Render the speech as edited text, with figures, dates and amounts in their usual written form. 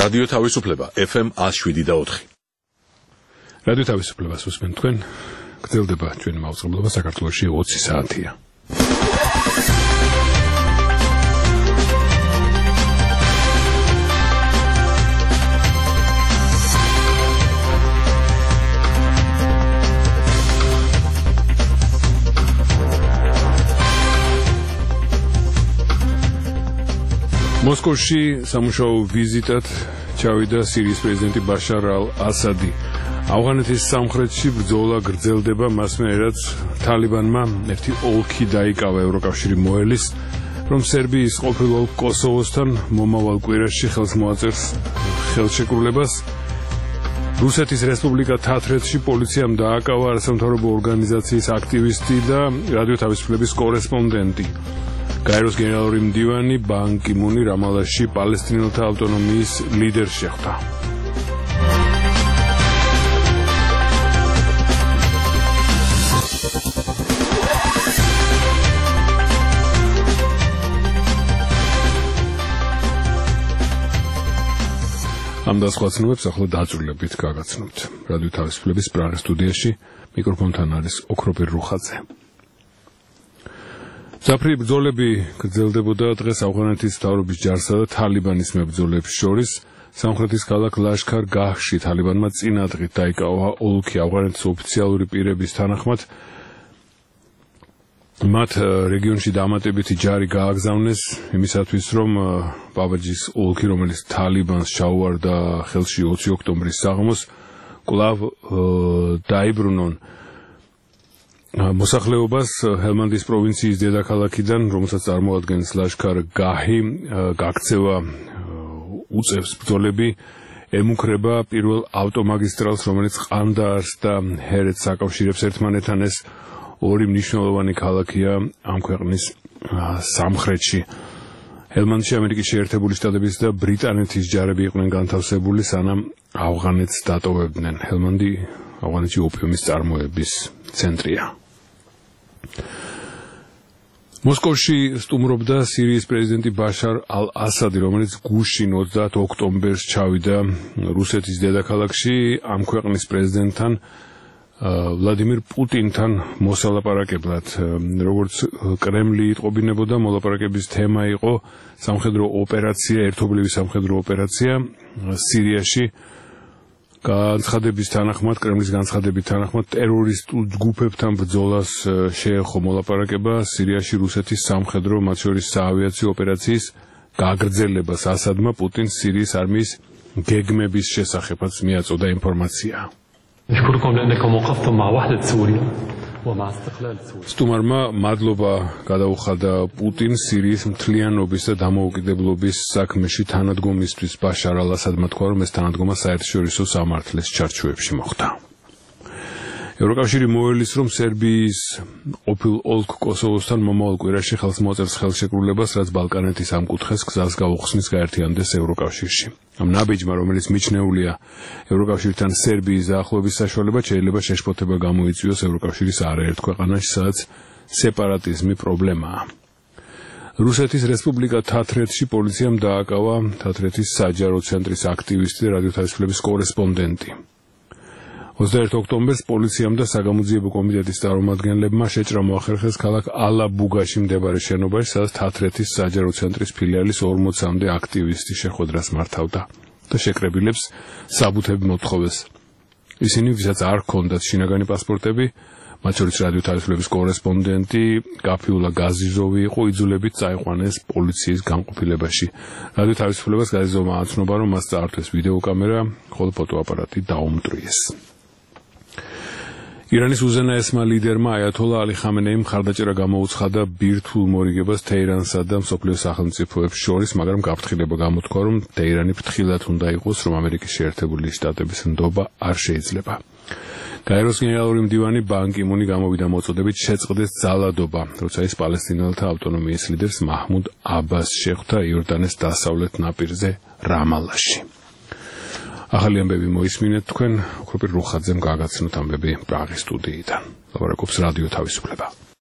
რადიო თავისუფლება FM 107.4. რადიო თავისუფლებას უსმენთ თქვენ. გრძელდება ჩვენი მაუწყებლობა საქართველოში 20 საათია. მოსკოვში სამუშაო ვიზიტად ჩავიდა სირიის პრეზიდენტი ბაშარ ალ-ასადი. ავღანეთის სამხრეთში ბრძოლა გრძელდება, მასმე რაც თალიბანმა ერთი ოლქი დაიკავა. ევროკავშირი მოელის, რომ სერბიის ყოფილ ოლქ კოსოვოსთან მომავალ კვირაში ხელს მოაწერს ხელშეკრულებას. რუსეთის რესპუბლიკა თათრეთში პოლიციამ დააკავა არასამთავრობო ორგანიზაციის აქტივისტი და რადიო თავისუფლების კორესპონდენტი. გაეროს გენერალური მდივანი ბან კი მუნი რამალაში პალესტინელთა ავტონომიის ლიდერს შეხვდა. ამ და სხვა ცნობებს ახლა დაწვრილებით გაგაცნობთ. რადიო თავისუფლების პრაღის სტუდიაში მიკროფონთან არის ოქროპირ რუხაძე. საფრთხე ბრძოლები გრძელდებოდა დღეს ავღანეთის მთავრობის ჯარსა და თალიბანის მებრძოლებს შორის. სამხრეთის ქალაქ ლაშქარ-გაჰში თალიბანმა წინადღით დაიკავა ოლქი. ავღანეთის ოფიციალური პირების თანახმად მათ რეგიონში დამატებითი ჯარი გააგზავნეს იმისათვის, რომ ბაბაჯის ოლქი, რომელიც თალიბანს ჩაუვარდა ხელში 20 ოქტომბრის საღამოს, კვლავ დაიბრუნონ. მოსახლეობას ჰელმანდის პროვინციის დედაქალაქიდან, რომელსაც წარმოადგენს ლაშქარ-გაჰი, გაქცევა უწევს ბრძოლები, ემუქრება პირველ ავტომაგისტრალს, რომელიც ყანდაარს და ჰერეთს აკავშირებს ერთმანეთთან. ეს ორი მნიშვნელოვანი ქალაქია ამ ქვეყნის სამხრეთში. ჰელმანდში ამერიკის შეერთებული შტატების და ბრიტანეთის ჯარები იყვნენ განთავსებული, სანამ ავღანეთს დატოვებდნენ. ჰელმანდი ავღანეთში ოპიუმის წარმოების ცენტრია. მოსკოვში სტუმრობდა სირიის პრეზიდენტი ბაშარ ალ-ასადი, რომელიც გუშინ 30 ოქტომბერს ჩავიდა რუსეთის დედაქალაქში ამ ქვეყნის პრეზიდენტთან ვლადიმირ პუტინთან მოსალაპარაკებლად. როგორც კრემლი იტყობინებოდა, მოლაპარაკების თემა იყო სამხედრო ოპერაცია, ერთობლივი სამხედრო ოპერაცია სირიაში. განცხადების თანახმად, კრემლის განცხადების თანახმად, ტერორისტულ ჯგუფებთან ბრძოლას შეეხო მოლაპარაკება სირიაში რუსეთის სამხედრო, მათ შორის საავიაციო ოპერაციის გაგრძელებას. ასადმა პუტინს სირიის არმიის გეგმების შესახებაც მიაწოდა ინფორმაცია. სტუმარმა მადლობა გადაუხადა პუტინს სირიის მთლიანობის და დამოუკიდებლობის საქმეში თანადგომისთვის. ბაშარ ალ-ასადმა თქვა, რომ ეს თანადგომა საერთაშორისო სამართლის ჩარჩოებში მოხდა. ევროკავშირი მოელის, რომ სერბიის ყოფილ ოლქ კოსოვოსთან მომავალ კვირაში ხელს მოაწერს ხელშეკრულებას, რაც ბალკანეთის ამ კუთხეს გზას გაუხსნის გაერთიანდეს ევროკავშირში. ამ ნაბიჯმა, რომელიც მიჩნეულია ევროკავშირთან სერბიის დაახლოების საშუალება, შეიძლება შეშფოთება გამოიწვიოს ევროკავშირის არაერთ ქვეყანაში, სადაც სეპარატიზმი პრობლემაა. რუსეთის რესპუბლიკა თათრეთში პოლიციამ დააკავა თათრეთის საჯარო ცენტრის აქტივისტი და რადიო თავისუფლების კორესპონდენტი. 21 ოქტომბერს პოლიციამ და საგამოძიებო კომიტეტის წარმომადგენლებმა შეჭრა მოახერხეს ქალაქ ალა-ბუგაში მდებარე შენობაში, სადაც თათრეთის საჯარო ცენტრის ფილიალის 40-მდე აქტივისტი შეხვედრას მართავდა და შეკრებილებს საბუთები მოთხოვეს. ისინი, ვისაც არ ჰქონდათ შინაგანი პასპორტები, მათ შორის რადიო თავისუფლების კორესპონდენტი გაფიულა გაზიზოვი იყო, იძულებით წაიყვანეს პოლიციის განყოფილებაში. რადიო თავისუფლებას გაზიზოვმა აცნობა, რომ მას წაართვეს ვიდეოკამერა, ხოლო ფოტოაპარატი დაუმტვრიეს. ირანის უზენაესმა ლიდერმა აიათოლა ალი ხამენეიმ მხარდაჭერა გამოუცხადა ბირთვულ მორიგებას თეირანსა და მსოფლიო სახელმწიფოებს შორის, მაგრამ გაფრთხილება გამოთქვა, რომ თეირანი ფრთხილად უნდა იყოს, რომ ამერიკის შეერთებული შტატების ნდობა არ შეიძლება. გაეროს გენერალური მდივანი ბან კი მუნი გამოვიდა მოწოდებით შეწყდეს ძალადობა, როცა ის პალესტინელთა ავტონომიის ლიდერს მაჰმუდ აბას შეხვდა იორდანეს დასავლეთ ნაპირზე რამალაში. ახალი ამბები მოისმინეთ თქვენ, ოქროპირ რუხაძემ გააგაცნოთ ამბები პრაღის სტუდიიდან. ლაპარაკობს რადიო თავისუფლება.